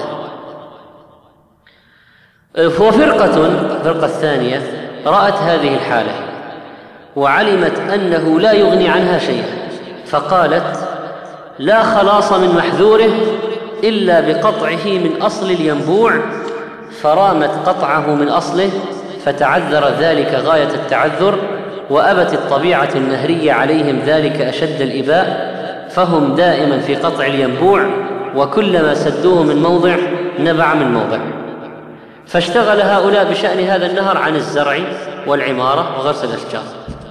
وفرقة فرقة الثانية رأت هذه الحالة وعلمت أنه لا يغني عنها شيئا، فقالت: لا خلاص من محذوره إلا بقطعه من أصل الينبوع، فرامت قطعه من أصله فتعذر ذلك غاية التعذر، وأبت الطبيعة النهرية عليهم ذلك أشد الإباء، فهم دائما في قطع الينبوع، وكلما سدوه من موضع نبع من موضع. فاشتغل هؤلاء بشأن هذا النهر عن الزرع والعمارة وغرس الأشجار.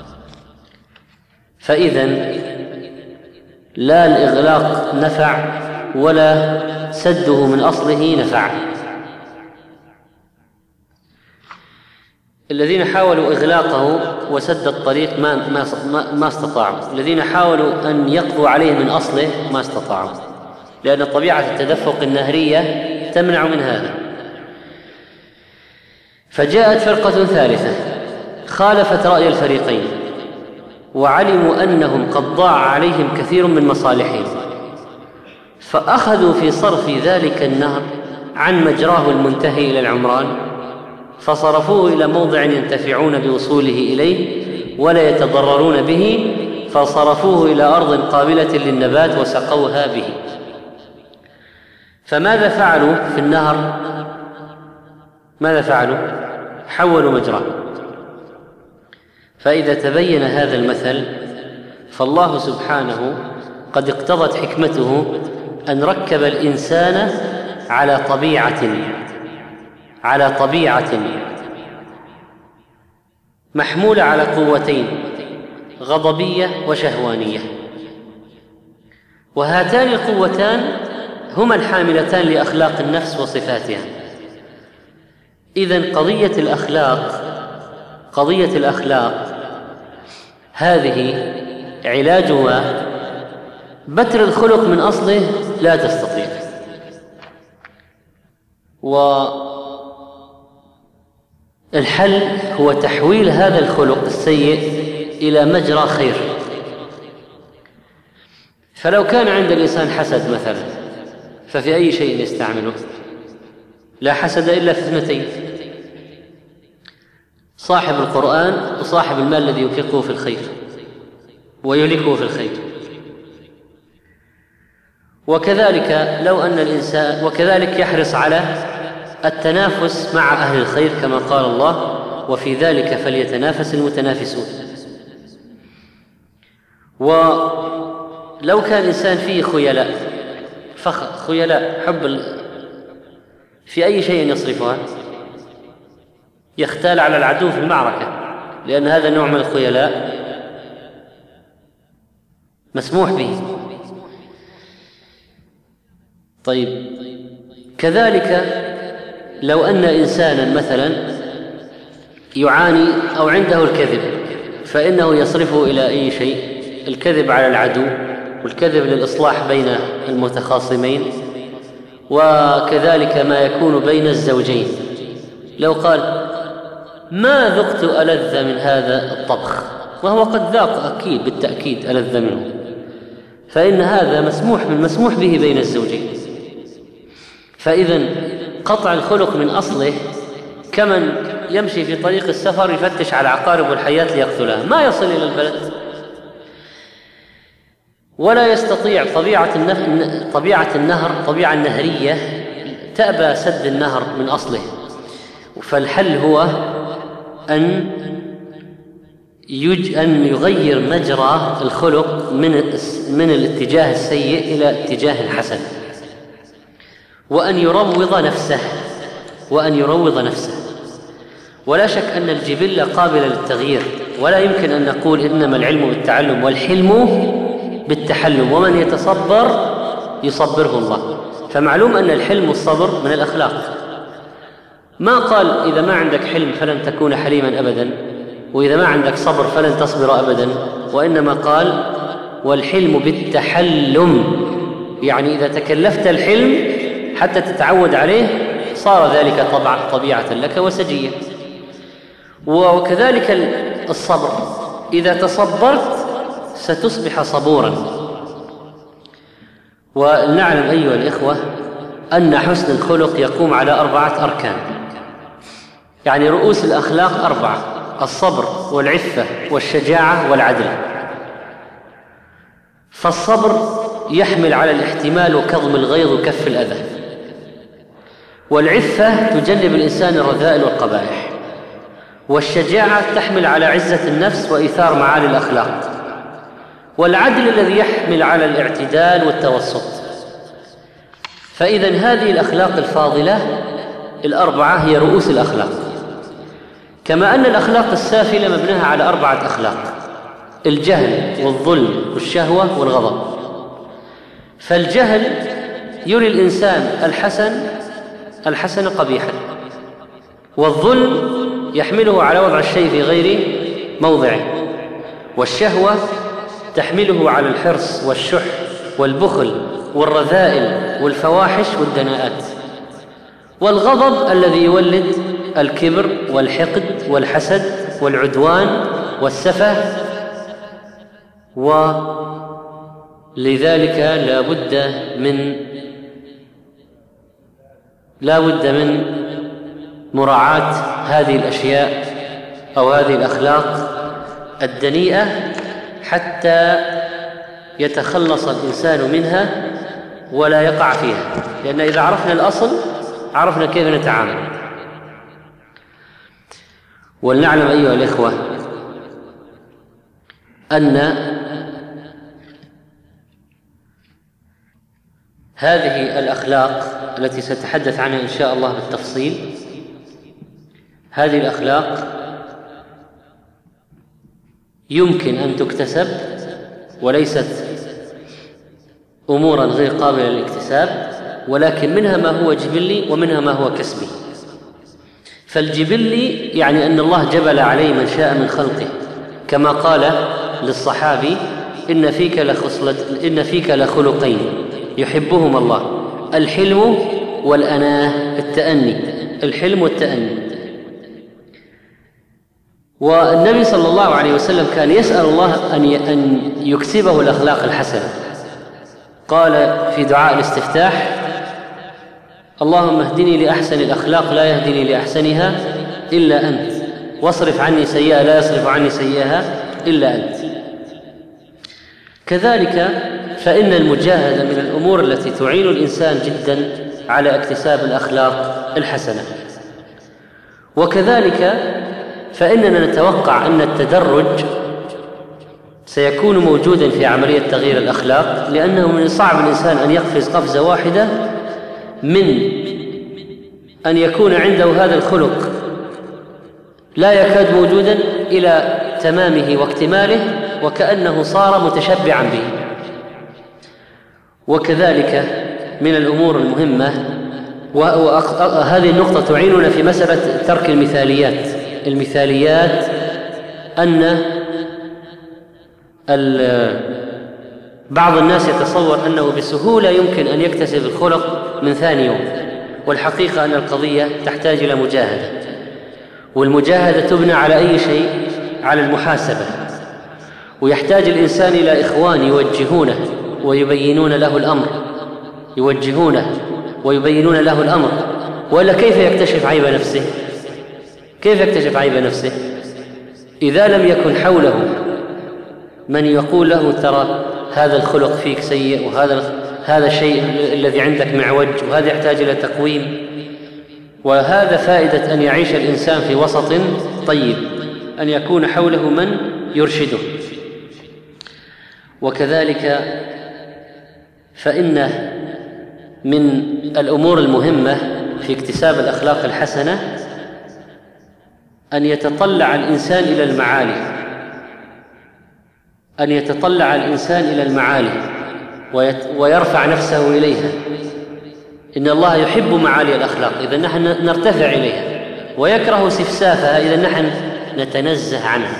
فإذن لا الإغلاق نفع ولا سده من أصله نفع. الذين حاولوا إغلاقه وسد الطريق ما, ما, ما استطاعوا، الذين حاولوا أن يقضوا عليه من أصله ما استطاعوا، لأن طبيعة التدفق النهرية تمنع من هذا. فجاءت فرقة ثالثة خالفت رأي الفريقين، وعلموا أنهم قد ضاع عليهم كثير من مصالحهم، فأخذوا في صرف ذلك النهر عن مجراه المنتهي إلى العمران، فصرفوه إلى موضع ينتفعون بوصوله إليه ولا يتضررون به، فصرفوه إلى أرض قابلة للنبات وسقوها به. فماذا فعلوا في النهر؟ ماذا فعلوا؟ حولوا مجراه. فإذا تبين هذا المثل فالله سبحانه قد اقتضت حكمته أن ركب الإنسان على طبيعة على طبيعة محمولة على قوتين: غضبية وشهوانية، وهاتان القوتان هما الحاملتان لأخلاق النفس وصفاتها. إذن قضية الأخلاق قضية الأخلاق هذه علاجها بتر الخلق من أصله لا تستطيع، والحل هو تحويل هذا الخلق السيء إلى مجرى خير. فلو كان عند الإنسان حسد مثلا، ففي أي شيء يستعمله؟ لا حسد إلا في اثنتين: صاحب القرآن وصاحب المال الذي ينفقه في الخير ويهلكه في الخير. وكذلك لو أن الإنسان وكذلك يحرص على التنافس مع أهل الخير كما قال الله: وفي ذلك فليتنافس المتنافسون. ولو كان الإنسان فيه خيلاء فخر خيلاء حب في أي شيء يصرفها، يختال على العدو في المعركة، لأن هذا نوع من الخيلاء مسموح به. طيب، كذلك لو أن إنسانا مثلا يعاني أو عنده الكذب، فإنه يصرفه إلى أي شيء: الكذب على العدو، والكذب للإصلاح بين المتخاصمين، وكذلك ما يكون بين الزوجين. لو قال: ما ذقت ألذ من هذا الطبخ، وهو قد ذاق أكيد بالتأكيد ألذ منه، فإن هذا مسموح من مسموح به بين الزوجين. فإذا قطع الخلق من أصله كمن يمشي في طريق السفر يفتش على عقارب الحياة ليقتلها، ما يصل إلى البلد ولا يستطيع. طبيعة النهر طبيعة النهر طبيعة نهرية تأبى سد النهر من أصله، فالحل هو أن أن يغير مجرى الخلق من من الاتجاه السيء إلى اتجاه الحسن، وأن يروض نفسه وأن يروض نفسه ولا شك أن الجبلة قابلة للتغيير، ولا يمكن أن نقول إنما العلم بالتعلم والحلم بالتحلم، ومن يتصبر يصبره الله. فمعلوم أن الحلم والصبر من الأخلاق. ما قال إذا ما عندك حلم فلن تكون حليما أبدا، وإذا ما عندك صبر فلن تصبر أبدا، وإنما قال والحلم بالتحلم، يعني إذا تكلفت الحلم حتى تتعود عليه صار ذلك طبع طبيعة لك وسجية. وكذلك الصبر، إذا تصبرت ستصبح صبورا. ولنعلم أيها الإخوة أن حسن الخلق يقوم على أربعة أركان، يعني رؤوس الأخلاق أربعة: الصبر والعفة والشجاعة والعدل. فالصبر يحمل على الاحتمال وكظم الغيظ وكف الأذى، والعفة تجنب الإنسان الرذائل والقبائح، والشجاعة تحمل على عزة النفس وإيثار معالي الأخلاق، والعدل الذي يحمل على الاعتدال والتوسط. فإذن هذه الأخلاق الفاضلة الأربعة هي رؤوس الأخلاق، كما أن الأخلاق السافلة مبناها على أربعة أخلاق: الجهل والظلم والشهوة والغضب. فالجهل يري الإنسان الحسن الحسن قبيحا، والظلم يحمله على وضع الشيء في غير موضعه، والشهوة تحمله على الحرص والشح والبخل والرذائل والفواحش والدناءات، والغضب الذي يولد الكبر والحقد والحسد والعدوان والسفه. ولذلك لا بد من لا بد من مراعاة هذه الأشياء أو هذه الأخلاق الدنيئة حتى يتخلص الإنسان منها ولا يقع فيها، لأن إذا عرفنا الأصل عرفنا كيف نتعامل. ولنعلم أيها الإخوة أن هذه الأخلاق التي سأتحدث عنها إن شاء الله بالتفصيل، هذه الأخلاق يمكن أن تكتسب وليست أمورا غير قابلة للاكتساب، ولكن منها ما هو جبلي ومنها ما هو كسبي. فالجبلي يعني أن الله جبل عليه من شاء من خلقه، كما قال للصحابي: إن فيك لخصلة إن فيك لخلقين يحبهم الله: الحلم والأناه، التأني، الحلم والتأني. والنبي صلى الله عليه وسلم كان يسأل الله أن يكسبه الأخلاق الحسنة. قال في دعاء الاستفتاح: اللهم اهدني لأحسن الأخلاق لا يهدني لأحسنها إلا أنت، واصرف عني سيئة لا يصرف عني سيئها إلا أنت. كذلك فإن المجاهدة من الأمور التي تعين الإنسان جدا على اكتساب الأخلاق الحسنة. وكذلك فإننا نتوقع أن التدرج سيكون موجودا في عملية تغيير الأخلاق، لأنه من صعب الإنسان أن يقفز قفزة واحدة من أن يكون عنده هذا الخلق لا يكاد موجودا إلى تمامه واكتماله وكأنه صار متشبعا به. وكذلك من الأمور المهمة، وهذه النقطة تعيننا في مسألة ترك المثاليات المثاليات أن بعض الناس يتصور أنه بسهولة يمكن أن يكتسب الخلق من ثاني يوم، والحقيقة أن القضية تحتاج إلى مجاهدة، والمجاهدة تبنى على أي شيء؟ على المحاسبة. ويحتاج الإنسان إلى إخوان يوجهونه ويبينون له الأمر يوجهونه ويبينون له الأمر ولا كيف يكتشف عيب نفسه؟ كيف يكتشف عيب نفسه إذا لم يكن حوله من يقول له ترى هذا الخلق فيك سيء، وهذا هذا الشيء الذي عندك معوج، وهذا يحتاج إلى تقويم. وهذا فائدة أن يعيش الإنسان في وسط طيب، أن يكون حوله من يرشده. وكذلك فإن من الأمور المهمة في اكتساب الأخلاق الحسنة أن يتطلع الإنسان إلى المعالي أن يتطلع الإنسان إلى المعالي ويرفع نفسه إليها. إن الله يحب معالي الأخلاق إذا نحن نرتفع إليها، ويكره سفسافها إذا نحن نتنزه عنها.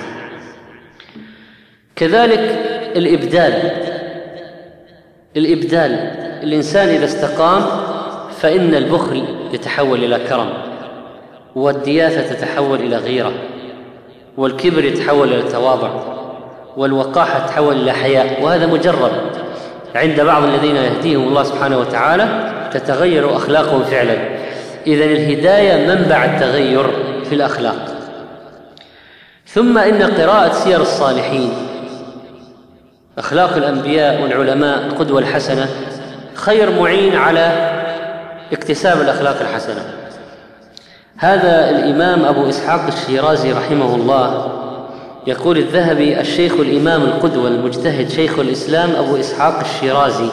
كذلك الإبدال الإبدال الإنسان إذا استقام فإن البخل يتحول إلى كرم، والدياثة تتحول إلى غيرة، والكبر يتحول إلى تواضع، والوقاحة تتحول إلى حياء. وهذا مجرب عند بعض الذين يهديهم الله سبحانه وتعالى تتغير أخلاقهم فعلا. إذن الهداية منبع التغير في الأخلاق. ثم إن قراءة سير الصالحين، أخلاق الأنبياء والعلماء، القدوة الحسنة، خير معين على اكتساب الأخلاق الحسنة. هذا الإمام أبو إسحاق الشيرازي رحمه الله يقول الذهبي: الشيخ الإمام القدوة المجتهد شيخ الإسلام أبو إسحاق الشيرازي.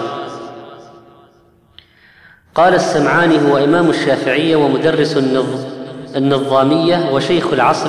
قال السمعاني: هو إمام الشافعية ومدرس النظامية وشيخ العصر،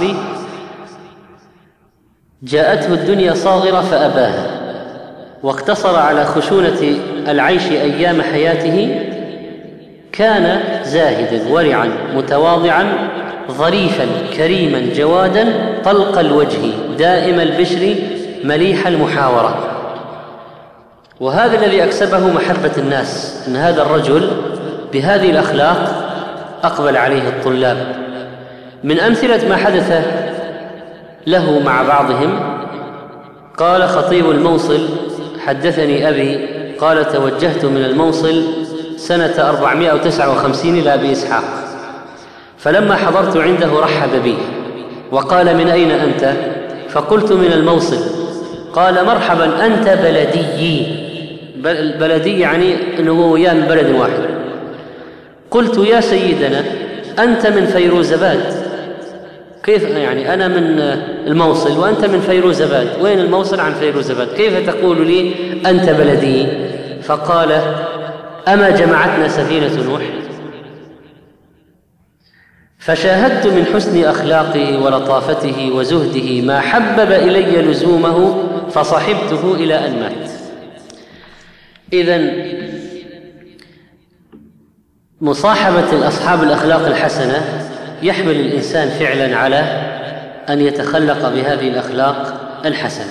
جاءته الدنيا صاغرة فأباها، واقتصر على خشونة العيش أيام حياته. كان زاهدا ورعا متواضعا ظريفا كريما جوادا طلق الوجه دائم البشر مليح المحاورة. وهذا الذي أكسبه محبة الناس، أن هذا الرجل بهذه الأخلاق أقبل عليه الطلاب. من أمثلة ما حدث له مع بعضهم: قال خطيب الموصل: حدثني أبي قال توجهت من الموصل سنة أربعمائة وتسعة وخمسين إلى أبي إسحاق، فلما حضرت عنده رحب بي وقال: من أين أنت؟ فقلت: من الموصل. قال: مرحبا، أنت بلدي. بلدي يعني أنه هو وياه من بلد واحد. قلت: يا سيدنا أنت من فيروزباد. كيف يعني أنا من الموصل وأنت من فيروزباد؟ وين الموصل عن فيروزباد؟ كيف تقول لي أنت بلدي؟ فقال: أما جمعتنا سفينة نوح؟ فشاهدت من حسن أخلاقه ولطافته وزهده ما حبب إلي لزومه، فصحبته إلى أن مات. إذن مصاحبة الأصحاب الأخلاق الحسنة يحمل الإنسان فعلا على أن يتخلق بهذه الأخلاق الحسنة.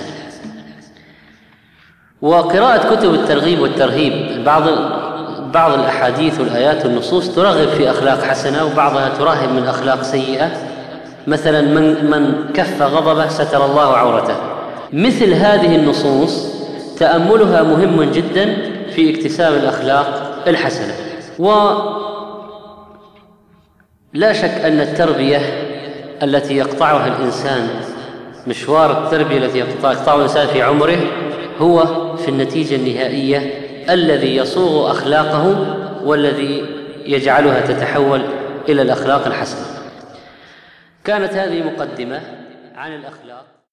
وقراءة كتب الترغيب والترهيب، بعض بعض الأحاديث والآيات والنصوص ترغب في أخلاق حسنة، وبعضها ترهب من أخلاق سيئة. مثلا من, من كف غضبه ستر الله عورته. مثل هذه النصوص تأملها مهم جدا في اكتساب الأخلاق الحسنة. ولا شك أن التربية التي يقطعها الإنسان، مشوار التربية التي يقطعها الإنسان في عمره، هو في النتيجة النهائية الذي يصوغ أخلاقه والذي يجعلها تتحول إلى الأخلاق الحسنة. كانت هذه مقدمة عن الأخلاق.